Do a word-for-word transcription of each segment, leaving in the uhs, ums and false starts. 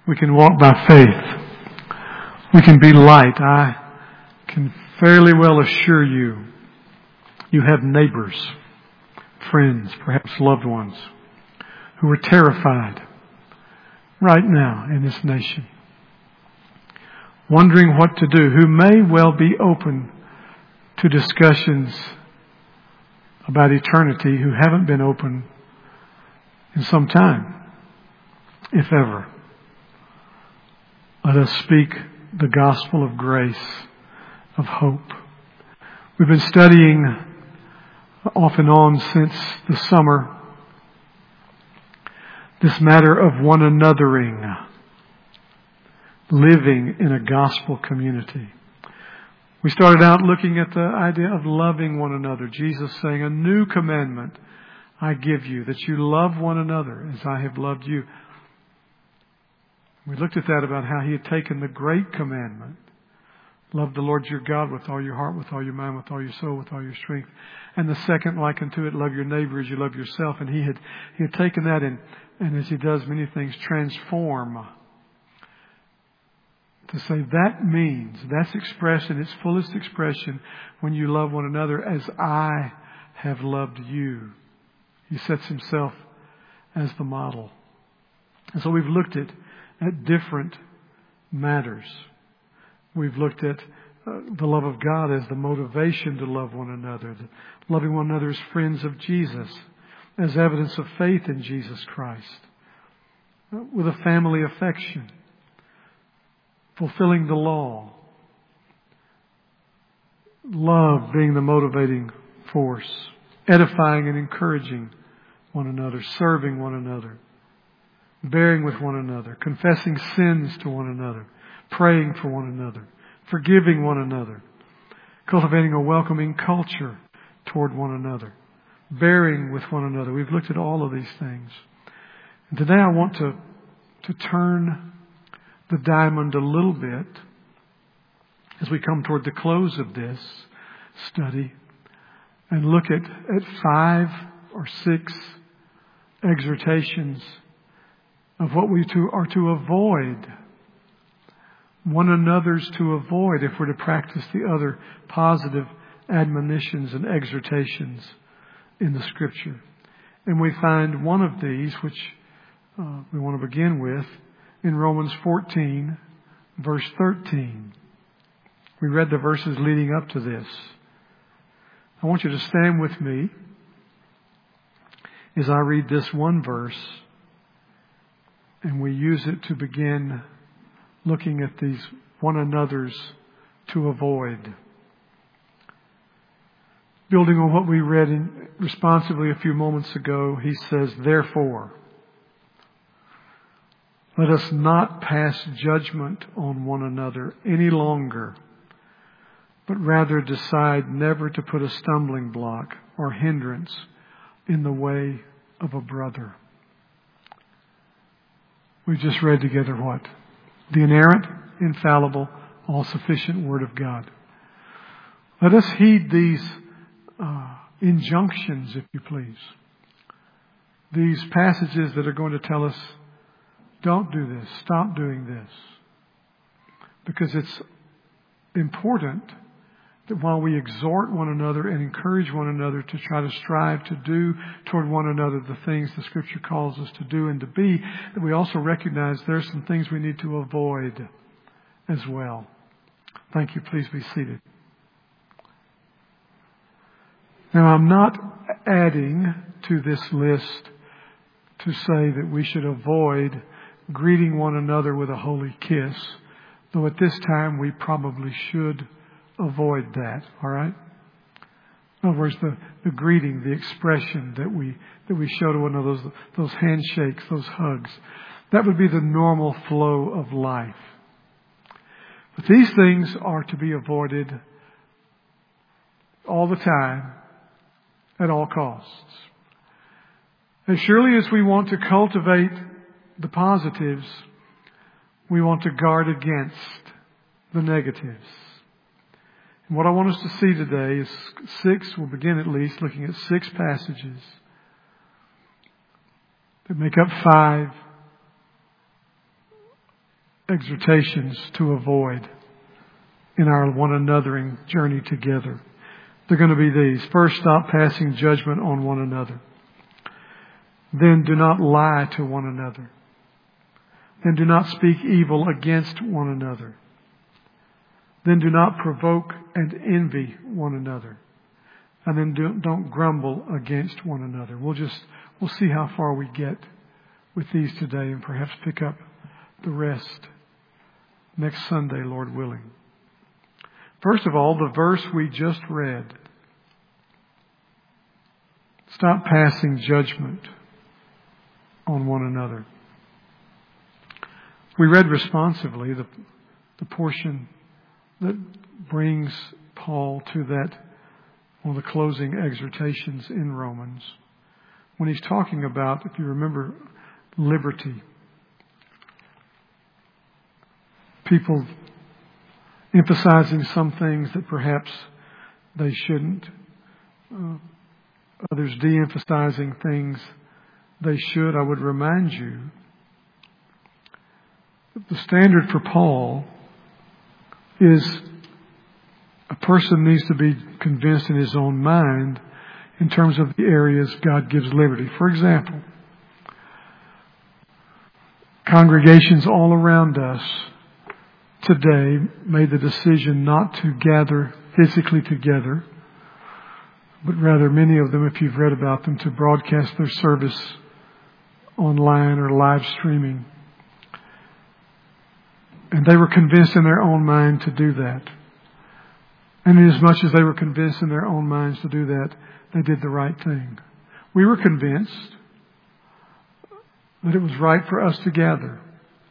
We can walk by faith. We can be light. I can fairly well assure you, you have neighbors, friends, perhaps loved ones, who are terrified right now in this nation, wondering what to do, who may well be open to discussions about eternity, who haven't been open in some time, if ever. Let us speak the gospel of grace, of hope. We've been studying off and on since the summer this matter of one anothering, living in a gospel community. We started out looking at the idea of loving one another. Jesus saying, a new commandment I give you, that you love one another as I have loved you. We looked at that about how he had taken the great commandment. Love the Lord your God with all your heart, with all your mind, with all your soul, with all your strength. And the second like unto it, love your neighbor as you love yourself. And he had, he had taken that and, and as he does many things, transform. To say that means, that's expressed in its fullest expression when you love one another as I have loved you. He sets himself as the model. And so we've looked at, at different matters. We've looked at uh, the love of God as the motivation to love one another, the, loving one another as friends of Jesus, as evidence of faith in Jesus Christ, uh, with a family affection, fulfilling the law, love being the motivating force, edifying and encouraging one another, serving one another, bearing with one another, confessing sins to one another, praying for one another, forgiving one another, cultivating a welcoming culture toward one another, bearing with one another. We've looked at all of these things. And today I want to, to turn the diamond a little bit as we come toward the close of this study and look at, at five or six exhortations of what we to, are to avoid, one another's to avoid if we're to practice the other positive admonitions and exhortations in the Scripture. And we find one of these, which uh, we want to begin with, in Romans fourteen, verse thirteen. We read the verses leading up to this. I want you to stand with me as I read this one verse, and we use it to begin looking at these one another's to avoid. Building on what we read in responsively a few moments ago, he says, therefore, let us not pass judgment on one another any longer, but rather decide never to put a stumbling block or hindrance in the way of a brother. We've just read together what? The inerrant, infallible, all-sufficient Word of God. Let us heed these uh, injunctions, if you please. These passages that are going to tell us, don't do this, stop doing this. Because it's important that while we exhort one another and encourage one another to try to strive to do toward one another the things the Scripture calls us to do and to be, that we also recognize there's some things we need to avoid as well. Thank you. Please be seated. Now, I'm not adding to this list to say that we should avoid greeting one another with a holy kiss, though at this time we probably should avoid that, all right? In other words, the, the greeting, the expression that we that we show to one another, those, those handshakes, those hugs, that would be the normal flow of life. But these things are to be avoided all the time, at all costs. As surely as we want to cultivate the positives, we want to guard against the negatives. And what I want us to see today is six, we'll begin at least looking at six passages that make up five exhortations to avoid in our one anothering journey together. They're going to be these. First, stop passing judgment on one another. Then do not lie to one another. Then do not speak evil against one another. Then do not provoke and envy one another. And then do, don't grumble against one another. We'll just, we'll see how far we get with these today and perhaps pick up the rest next Sunday, Lord willing. First of all, the verse we just read. Stop passing judgment on one another. We read responsively the, the portion that brings Paul to that, one of the closing exhortations in Romans, when he's talking about, if you remember, liberty. People emphasizing some things that perhaps they shouldn't. Uh, others de-emphasizing things they should. I would remind you that the standard for Paul is a person needs to be convinced in his own mind in terms of the areas God gives liberty. For example, congregations all around us today made the decision not to gather physically together, but rather many of them, if you've read about them, to broadcast their service online or live streaming. And they were convinced in their own mind to do that. And inasmuch as they were convinced in their own minds to do that, they did the right thing. We were convinced that it was right for us to gather.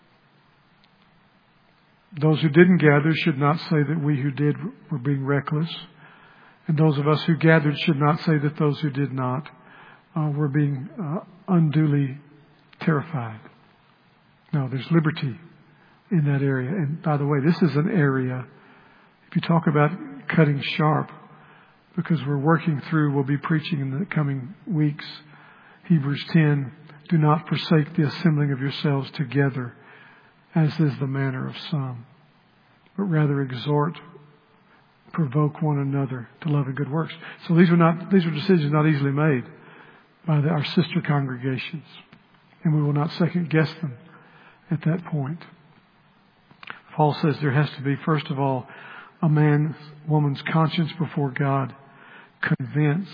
Those who didn't gather should not say that we who did were being reckless. And those of us who gathered should not say that those who did not uh, were being uh, unduly terrified. No, there's liberty in that area. And by the way, this is an area, if you talk about cutting sharp, because we're working through, we'll be preaching in the coming weeks, Hebrews ten, do not forsake the assembling of yourselves together, as is the manner of some, but rather exhort, provoke one another to love and good works. So these were not, these were decisions not easily made by the, our sister congregations, and we will not second guess them at that point. Paul says there has to be, first of all, a man's, woman's conscience before God, convinced.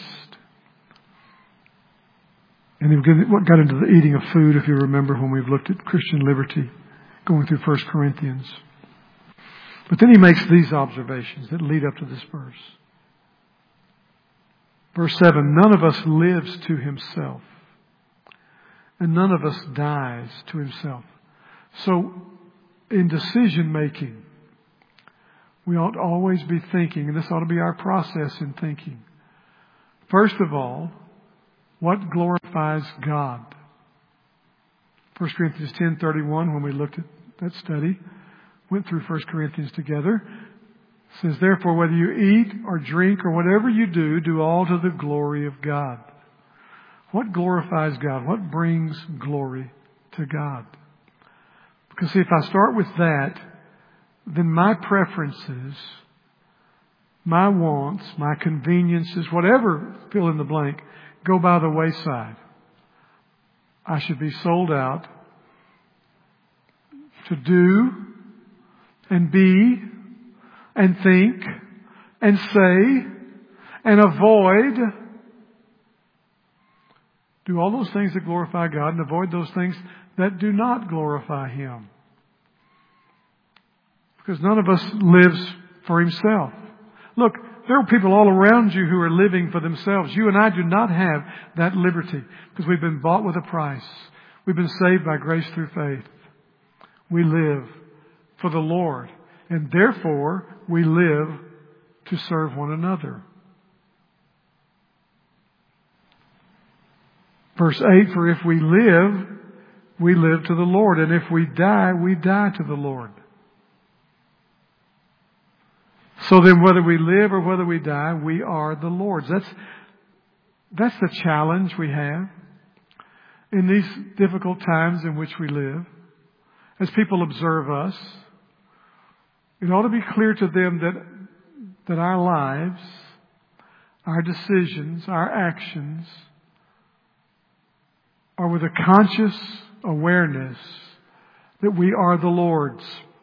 And he got into the eating of food, if you remember, when we've looked at Christian liberty, going through First Corinthians. But then he makes these observations that lead up to this verse. Verse seven, none of us lives to himself, and none of us dies to himself. So, in decision making, we ought to always be thinking, and this ought to be our process in thinking. First of all, what glorifies God? First Corinthians ten thirty-one, when we looked at that study, went through First Corinthians together, says, therefore, whether you eat or drink or whatever you do, do all to the glory of God. What glorifies God? What brings glory to God? Because see, if I start with that, then my preferences, my wants, my conveniences, whatever, fill in the blank, go by the wayside. I should be sold out to do and be and think and say and avoid. Do all those things that glorify God and avoid those things that do not glorify Him. Because none of us lives for himself. Look, there are people all around you who are living for themselves. You and I do not have that liberty because we've been bought with a price. We've been saved by grace through faith. We live for the Lord, and therefore we live to serve one another. Verse eight, for if we live, we live to the Lord, and if we die, we die to the Lord. So then whether we live or whether we die, we are the Lord's. That's, that's the challenge we have in these difficult times in which we live. as people observe us, it ought to be clear to them that, that our lives, our decisions, our actions are with a conscious awareness that we are the Lord's.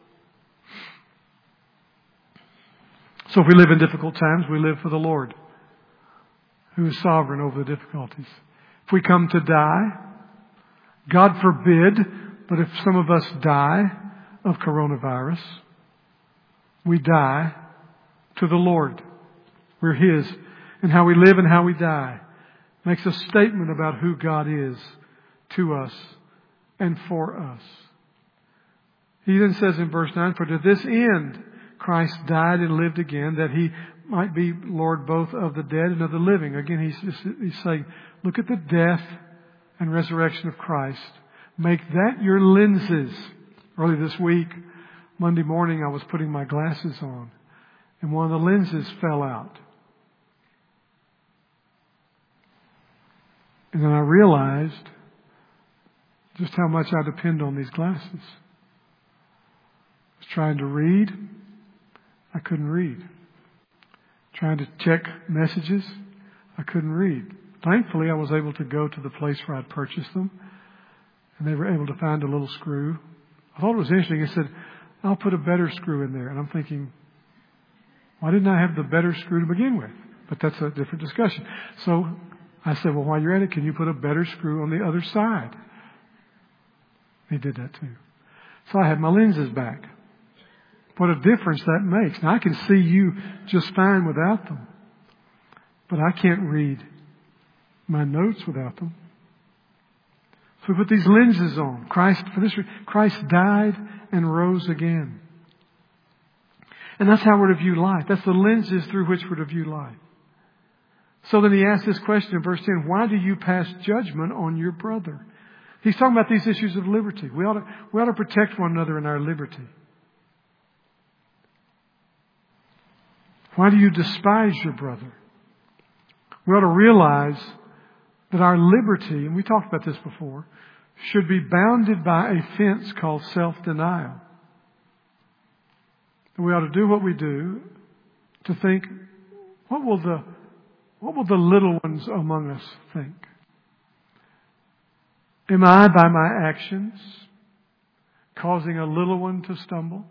So if we live in difficult times, we live for the Lord, who is sovereign over the difficulties. If we come to die, God forbid, but if some of us die of coronavirus, we die to the Lord. We're His. And how we live and how we die makes a statement about who God is to us and for us. He then says in verse nine, for to this end Christ died and lived again, that He might be Lord both of the dead and of the living. Again, he's, just, he's saying, look at the death and resurrection of Christ. Make that your lenses. Early this week, Monday morning, I was putting my glasses on, and one of the lenses fell out. And then I realized just how much I depend on these glasses. I was trying to read. I couldn't read. Trying to check messages. I couldn't read. Thankfully, I was able to go to the place where I'd purchased them, and they were able to find a little screw. I thought it was interesting. He said, I'll put a better screw in there. And I'm thinking, why didn't I have the better screw to begin with? But that's a different discussion. So I said, well, while you're at it, can you put a better screw on the other side? He did that too. So I had my lenses back. What a difference that makes. Now I can see you just fine without them. But I can't read my notes without them. So we put these lenses on. Christ, for this, Christ died and rose again. And that's how we're to view life. That's the lenses through which we're to view life. So then he asks this question in verse ten, why do you pass judgment on your brother? He's talking about these issues of liberty. We ought to, we ought to protect one another in our liberty. Why do you despise your brother? We ought to realize that our liberty, and we talked about this before, should be bounded by a fence called self-denial. And we ought to do what we do to think, what will the, what will the little ones among us think? Am I, by my actions, causing a little one to stumble?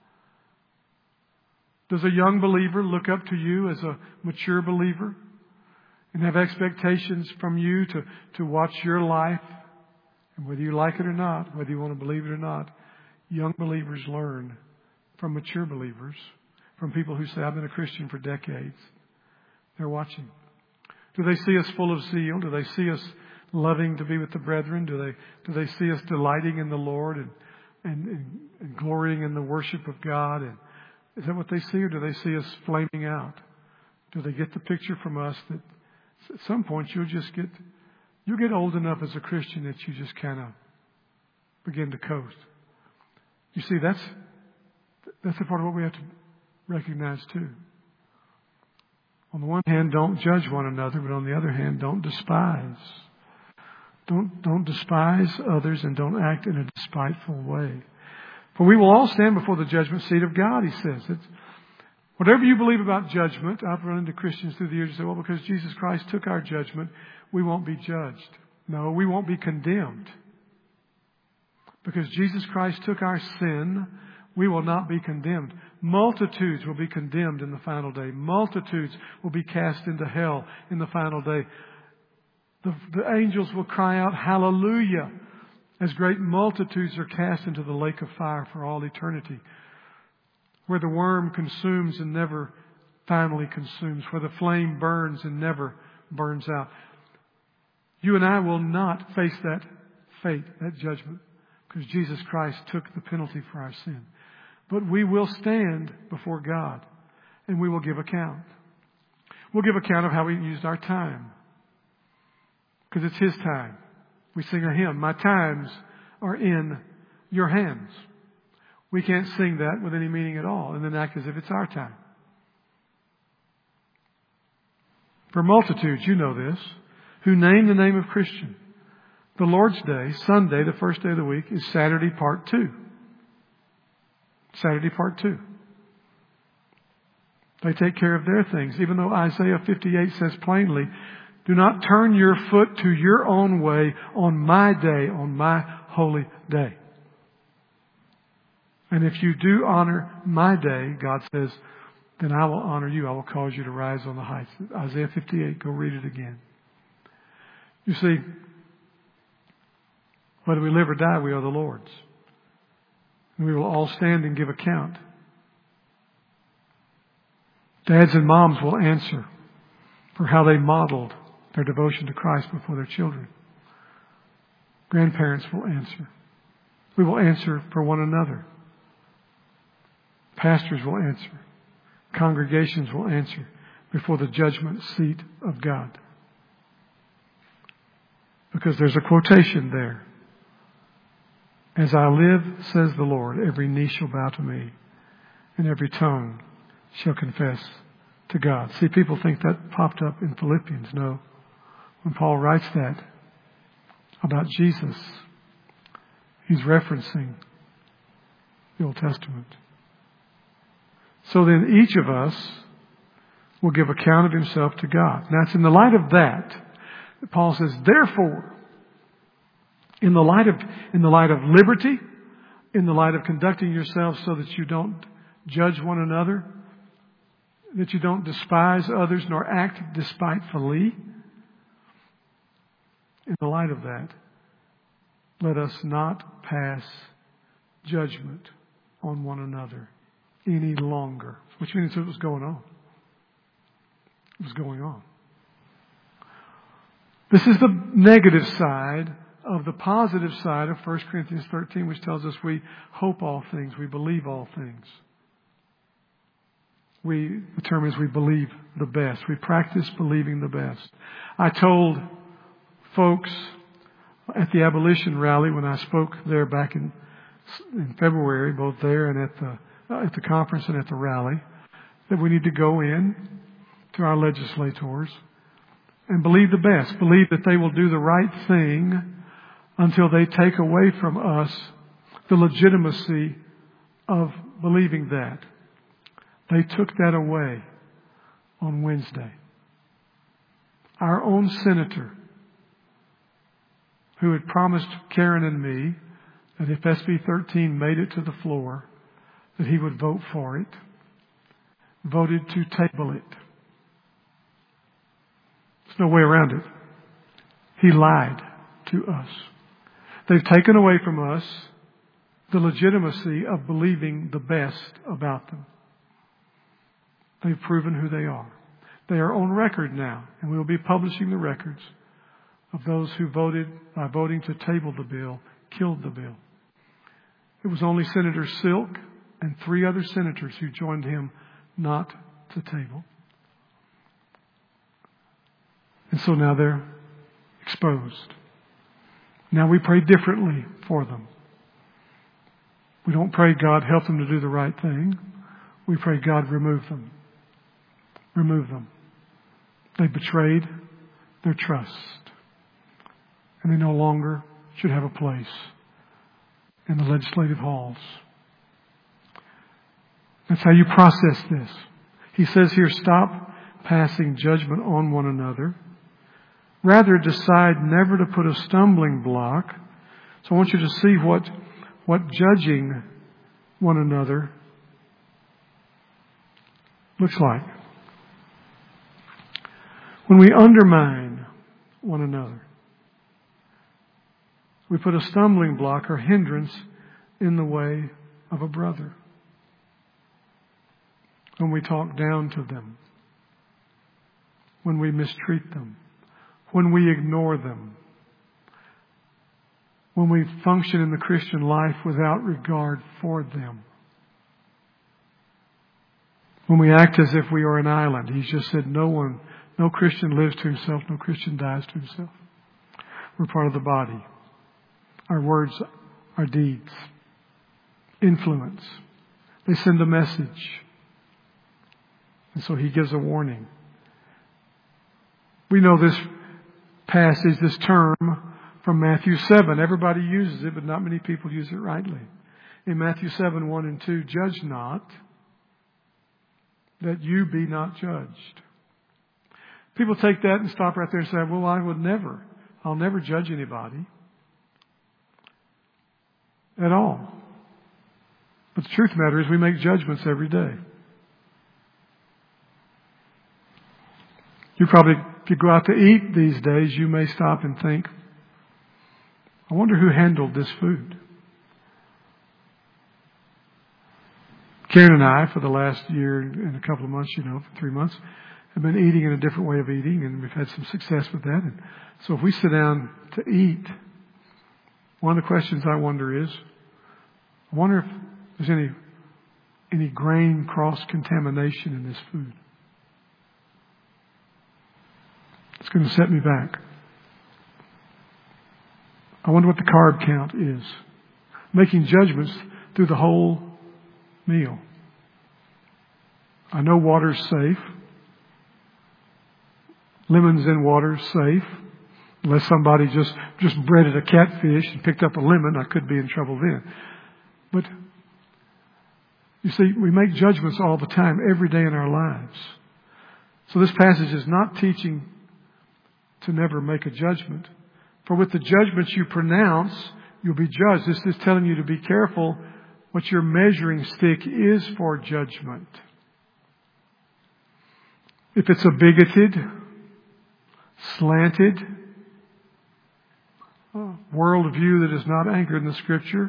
Does a young believer look up to you as a mature believer and have expectations from you to, to watch your life? And whether you like it or not, whether you want to believe it or not, young believers learn from mature believers, from people who say, I've been a Christian for decades. They're watching. Do they see us full of zeal? Do they see us loving to be with the brethren? Do they do they see us delighting in the Lord and, and, and, and glorying in the worship of God? And is that what they see, or do they see us flaming out? Do they get the picture from us that at some point you'll just get you'll get old enough as a Christian that you just kind of begin to coast? You see, that's that's a part of what we have to recognize too. On the one hand, don't judge one another, but on the other hand, don't despise. Don't don't despise others and don't act in a despiteful way. For we will all stand before the judgment seat of God, he says. It's, whatever you believe about judgment, I've run into Christians through the years who say, well, because Jesus Christ took our judgment, we won't be judged. No, we won't be condemned. Because Jesus Christ took our sin, we will not be condemned. Multitudes will be condemned in the final day. Multitudes will be cast into hell in the final day. The, the angels will cry out, hallelujah, as great multitudes are cast into the lake of fire for all eternity, where the worm consumes and never finally consumes, where the flame burns and never burns out. You and I will not face that fate, that judgment, because Jesus Christ took the penalty for our sin. But we will stand before God, and we will give account. We'll give account of how we used our time, because it's His time. We sing a hymn, my times are in your hands. We can't sing that with any meaning at all and then act as if it's our time. For multitudes, you know this, who name the name of Christian, the Lord's Day, Sunday, the first day of the week, is Saturday part two. Saturday part two. They take care of their things, even though Isaiah fifty-eight says plainly, do not turn your foot to your own way on my day, on my holy day. And if you do honor my day, God says, then I will honor you. I will cause you to rise on the heights. Isaiah fifty-eight, go read it again. You see, whether we live or die, we are the Lord's. And we will all stand and give account. Dads and moms will answer for how they modeled their devotion to Christ before their children. Grandparents will answer. We will answer for one another. Pastors will answer. Congregations will answer before the judgment seat of God. Because there's a quotation there. As I live, says the Lord, every knee shall bow to me, and every tongue shall confess to God. See, people think that popped up in Philippians. No. When Paul writes that about Jesus, he's referencing the Old Testament. So then each of us will give account of himself to God. Now it's in the light of that that Paul says, therefore, in the light of, in the light of liberty, in the light of conducting yourselves so that you don't judge one another, that you don't despise others nor act despitefully, in the light of that, let us not pass judgment on one another any longer. Which means it was going on. It was going on. This is the negative side of the positive side of First Corinthians thirteen, which tells us we hope all things, we believe all things. We, the term is we believe the best. We practice believing the best. I told folks at the abolition rally when I spoke there back in, in February, both there and at the at the conference and at the rally, that we need to go in to our legislators and believe the best. Believe that they will do the right thing until they take away from us the legitimacy of believing that. They took that away on Wednesday. Our own senator, who had promised Karen and me that if S B thirteen made it to the floor, that he would vote for it, voted to table it. There's no way around it. He lied to us. They've taken away from us the legitimacy of believing the best about them. They've proven who they are. They are on record now, and we will be publishing the records of those who voted by voting to table the bill, killed the bill. It was only Senator Silk and three other senators who joined him not to table. And so now they're exposed. Now we pray differently for them. We don't pray, God, help them to do the right thing. We pray, God, remove them. Remove them. They betrayed their trust. And they no longer should have a place in the legislative halls. That's how you process this. He says here, stop passing judgment on one another. Rather, decide never to put a stumbling block. So I want you to see what, what judging one another looks like. When we undermine one another, we put a stumbling block or hindrance in the way of a brother. When we talk down to them, when we mistreat them, when we ignore them, when we function in the Christian life without regard for them, when we act as if we are an island. He's just said no one, no Christian lives to himself, no Christian dies to himself. We're part of the body. Our words, our deeds, influence. They send a message. And so he gives a warning. We know this passage, this term from Matthew seven. Everybody uses it, but not many people use it rightly. in Matthew seven, one and two, judge not, that you be not judged. People take that and stop right there and say, well, I would never, I'll never judge anybody at all. But the truth of the matter is we make judgments every day. You probably, if you go out to eat these days, you may stop and think, I wonder who handled this food. Karen and I, for the last year and a couple of months, you know, for three months, have been eating in a different way of eating, and we've had some success with that. And so if we sit down to eat, one of the questions I wonder is, I wonder if there's any any grain cross-contamination in this food. It's going to set me back. I wonder what the carb count is. Making judgments through the whole meal. I know water's safe. Lemons in water safe. Unless somebody just, just breaded a catfish and picked up a lemon, I could be in trouble then. But you see, we make judgments all the time, every day in our lives. So this passage is not teaching to never make a judgment. For with the judgments you pronounce, you'll be judged. This is telling you to be careful what your measuring stick is for judgment. If it's a bigoted, slanted worldview that is not anchored in the Scripture,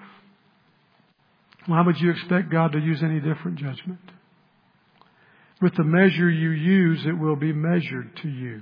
why would you expect God to use any different judgment? With the measure you use, it will be measured to you.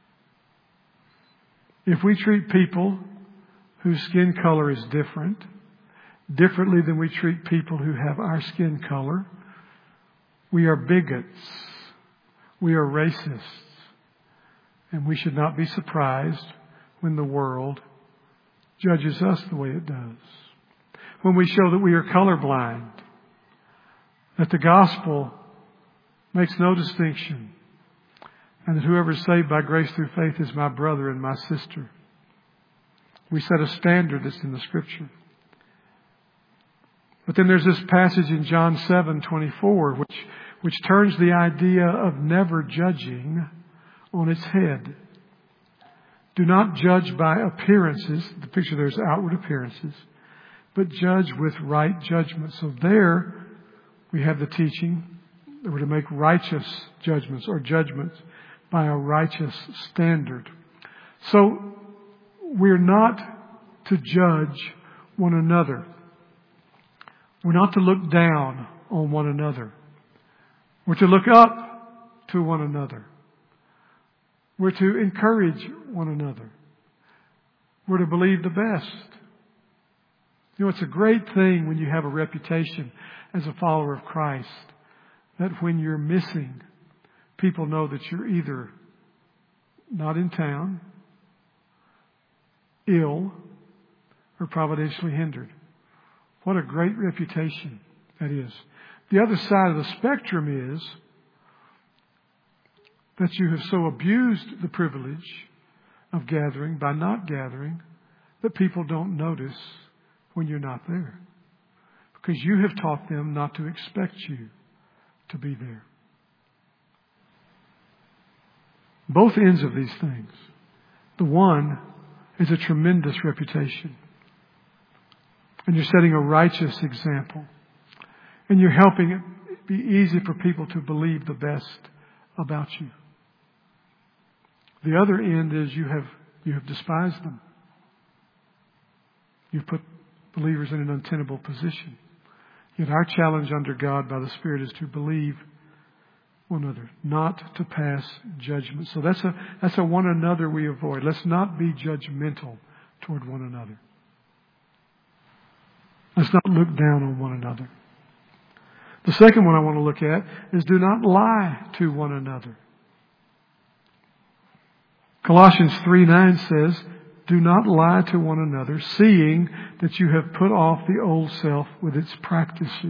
If we treat people whose skin color is different, differently than we treat people who have our skin color, we are bigots. We are racists. And we should not be surprised when the world judges us the way it does. When we show that we are colorblind, that the gospel makes no distinction, and that whoever is saved by grace through faith is my brother and my sister. We set a standard that's in the Scripture. But then there's this passage in John seven twenty-four, which, which turns the idea of never judging on its head. Do not judge by appearances. The picture there is outward appearances. But judge with right judgment. So there we have the teaching that we're to make righteous judgments or judgments by a righteous standard. So we're not to judge one another. We're not to look down on one another. We're to look up to one another. We're to encourage one another. We're to believe the best. You know, it's a great thing when you have a reputation as a follower of Christ, that when you're missing, people know that you're either not in town, ill, or providentially hindered. What a great reputation that is. The other side of the spectrum is that you have so abused the privilege of gathering by not gathering that people don't notice when you're not there. Because you have taught them not to expect you to be there. Both ends of these things. The one is a tremendous reputation. And you're setting a righteous example. And you're helping it be easy for people to believe the best about you. The other end is you have you have despised them. You've put believers in an untenable position. Yet our challenge under God by the Spirit is to believe one another, not to pass judgment. So that's a that's a one another we avoid. Let's not be judgmental toward one another. Let's not look down on one another. The second one I want to look at is do not lie to one another. Colossians three nine says, do not lie to one another, seeing that you have put off the old self with its practices.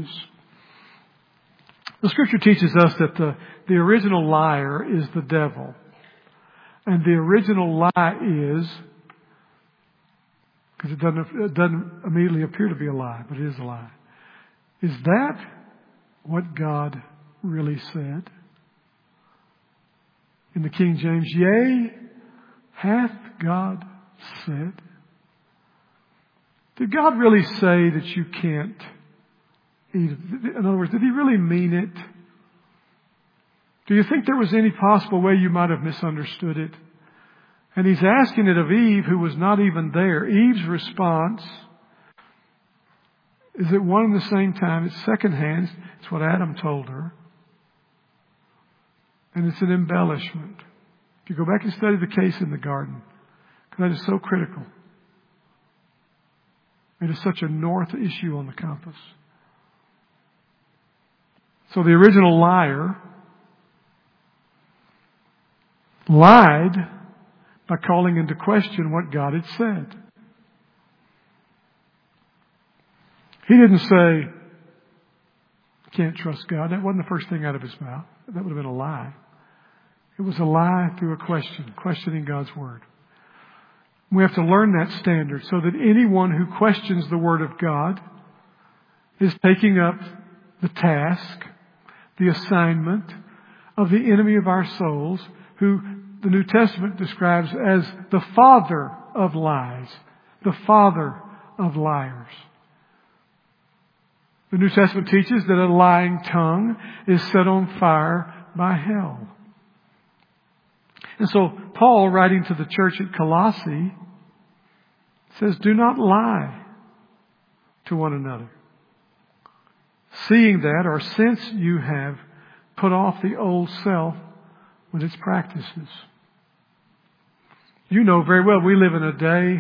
The Scripture teaches us that the, the original liar is the devil. And the original lie is because it doesn't, it doesn't immediately appear to be a lie, but it is a lie. Is that what God really said? In the King James, yea, hath God said? Did God really say that you can't eat it? In other words, did He really mean it? Do you think there was any possible way you might have misunderstood it? And He's asking it of Eve, who was not even there. Eve's response is at one and the same time. It's secondhand. It's what Adam told her. And it's an embellishment. If you go back and study the case in the garden, because that is so critical. It is such a north issue on the compass. So the original liar lied by calling into question what God had said. He didn't say, can't trust God. That wasn't the first thing out of his mouth. That would have been a lie. It was a lie through a question, questioning God's Word. We have to learn that standard so that anyone who questions the Word of God is taking up the task, the assignment of the enemy of our souls, who the New Testament describes as the father of lies, the father of liars. The New Testament teaches that a lying tongue is set on fire by hell. And so Paul, writing to the church at Colossae, says, do not lie to one another, seeing that, or since you have put off the old self with its practices. You know very well we live in a day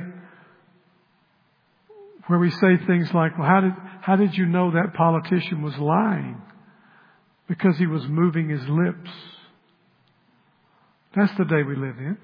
where we say things like, well, how did, how did you know that politician was lying? Because he was moving his lips. That's the day we live in.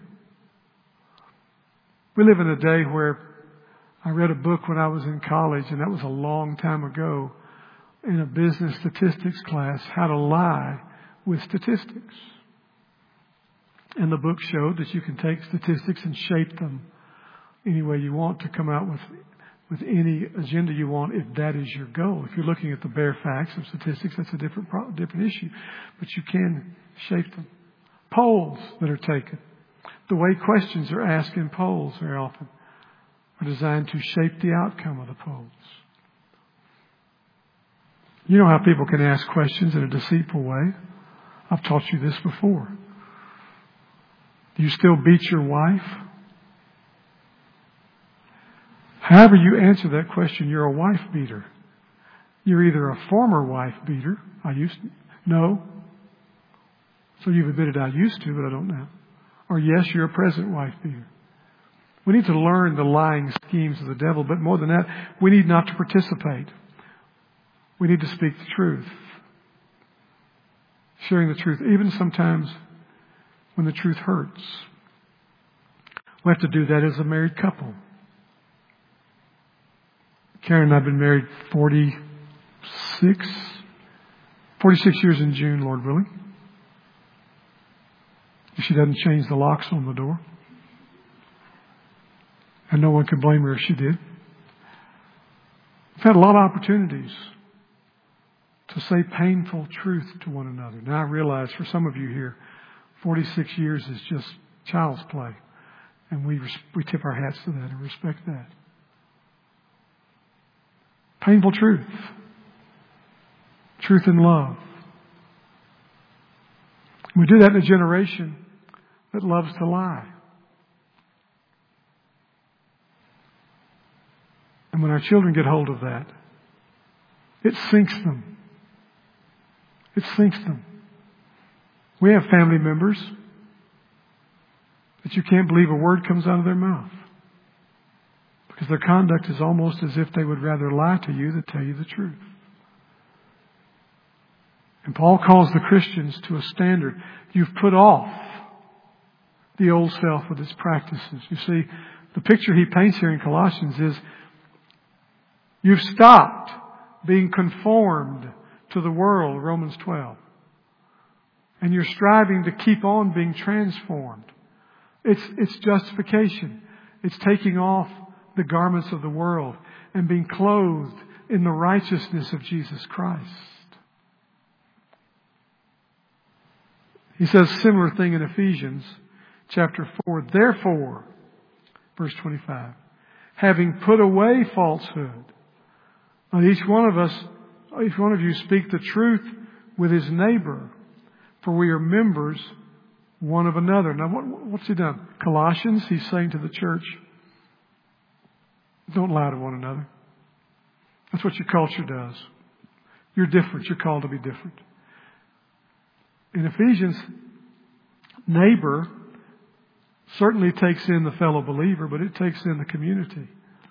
We live in a day where I read a book when I was in college, and that was a long time ago, in a business statistics class, How to Lie with Statistics. And the book showed that you can take statistics and shape them any way you want to come out with with any agenda you want, if that is your goal. If you're looking at the bare facts of statistics, that's a different pro- different issue. But you can shape them. Polls that are taken, the way questions are asked in polls very often, are designed to shape the outcome of the polls. You know how people can ask questions in a deceitful way. I've taught you this before. Do you still beat your wife? However you answer that question, you're a wife beater. You're either a former wife beater. I used to. No. So you've admitted I used to, but I don't now. Or yes, you're a present wife beater. We need to learn the lying schemes of the devil, but more than that, we need not to participate. We need to speak the truth. Sharing the truth, even sometimes when the truth hurts. We have to do that as a married couple. Karen and I have been married forty-six, forty-six years in June, Lord willing. If she doesn't change the locks on the door. And no one can blame her if she did. We've had a lot of opportunities to say painful truth to one another. Now I realize for some of you here, forty-six years is just child's play. And we we tip our hats to that and respect that. Painful truth. Truth in love. We do that in a generation that loves to lie. And when our children get hold of that, it sinks them. It sinks them. We have family members that you can't believe a word comes out of their mouth. Because their conduct is almost as if they would rather lie to you than tell you the truth. And Paul calls the Christians to a standard. You've put off the old self with its practices. You see, the picture he paints here in Colossians is you've stopped being conformed to the world, Romans twelve. And you're striving to keep on being transformed. It's, it's justification. It's taking off the garments of the world and being clothed in the righteousness of Jesus Christ. He says a similar thing in Ephesians chapter four. Therefore, verse twenty-five, having put away falsehood, let each one of us, each one of you speak the truth with his neighbor, for we are members one of another. Now, what, what's he done? Colossians, he's saying to the church, don't lie to one another. That's what your culture does. You're different. You're called to be different. In Ephesians, neighbor certainly takes in the fellow believer, but it takes in the community.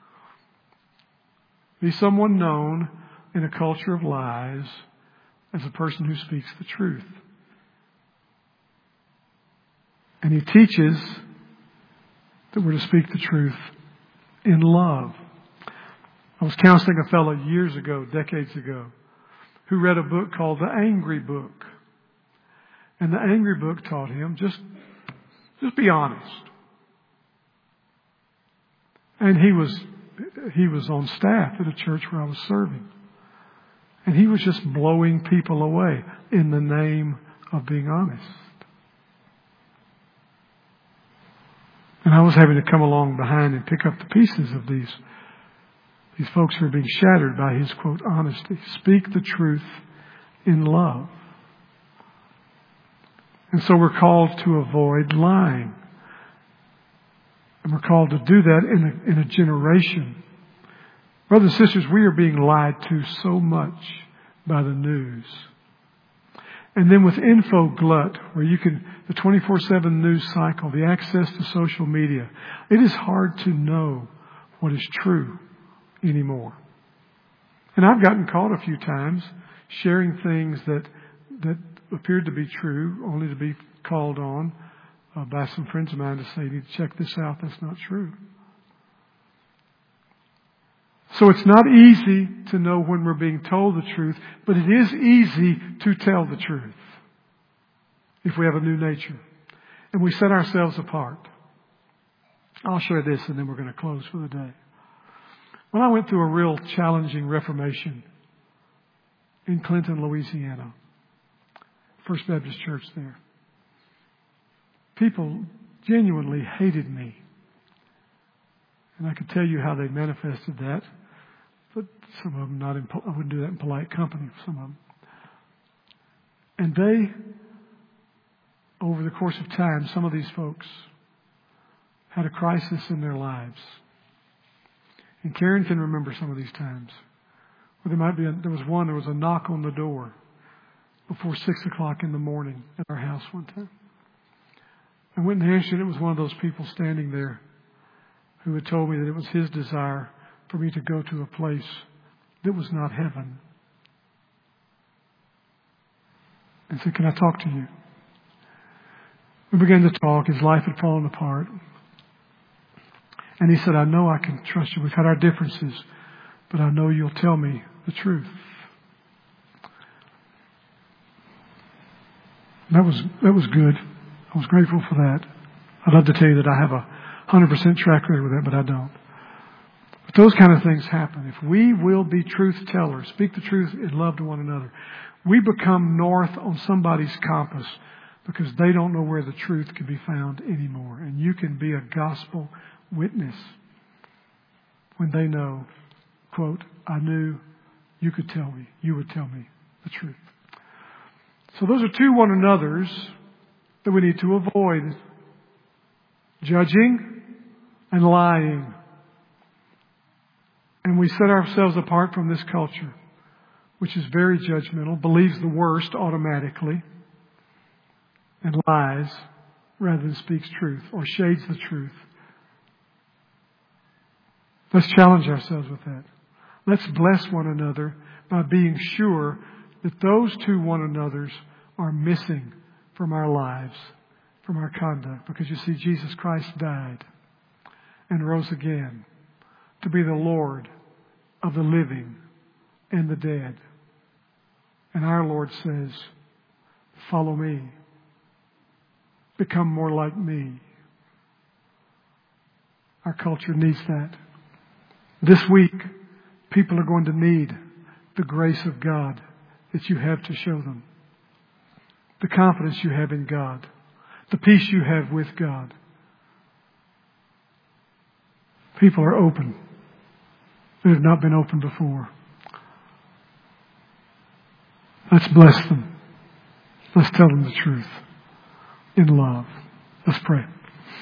Be someone known in a culture of lies as a person who speaks the truth. And he teaches that we're to speak the truth in love. I was counseling a fellow years ago, decades ago, who read a book called The Angry Book. And the Angry Book taught him, just, just be honest. And he was, he was on staff at a church where I was serving. And he was just blowing people away in the name of being honest. And I was having to come along behind and pick up the pieces of these, these folks who are being shattered by his, quote, honesty. Speak the truth in love. And so we're called to avoid lying. And we're called to do that in a, in a generation. Brothers and sisters, we are being lied to so much by the news. And then with info glut, where you can, the twenty-four seven news cycle, the access to social media, it is hard to know what is true anymore. And I've gotten caught a few times sharing things that, that appeared to be true, only to be called on uh, by some friends of mine to say, you need to check this out, that's not true. So it's not easy to know when we're being told the truth, but it is easy to tell the truth if we have a new nature and we set ourselves apart. I'll share this and then we're going to close for the day. When I went through a real challenging Reformation in Clinton, Louisiana, First Baptist Church there, people genuinely hated me. And I could tell you how they manifested that. But some of them not in, I wouldn't do that in polite company, some of them. And they, over the course of time, some of these folks had a crisis in their lives. And Karen can remember some of these times. Where there might be, a, there was one, there was a knock on the door before six o'clock in the morning at our house one time. I went and answered. It was one of those people standing there who had told me that it was his desire for me to go to a place that was not heaven. And said, can I talk to you? We began to talk. His life had fallen apart. And he said, I know I can trust you. We've had our differences, but I know you'll tell me the truth. That was, that was good. I was grateful for that. I'd love to tell you that I have a one hundred percent track record with that, but I don't. But those kind of things happen. If we will be truth tellers, speak the truth in love to one another, we become north on somebody's compass because they don't know where the truth can be found anymore. And you can be a gospel witness when they know, quote, I knew you could tell me, you would tell me the truth. So those are two one another's that we need to avoid. Judging and lying. And we set ourselves apart from this culture, which is very judgmental, believes the worst automatically, and lies rather than speaks truth or shades the truth. Let's challenge ourselves with that. Let's bless one another by being sure that those two one another's are missing from our lives, from our conduct. Because you see, Jesus Christ died and rose again to be the Lord of the living and the dead. And our Lord says, follow me. Become more like me. Our culture needs that. This week, people are going to need the grace of God that you have to show them. The confidence you have in God. The peace you have with God. People are open. They have not been open before. Let's bless them. Let's tell them the truth in love. Let's pray.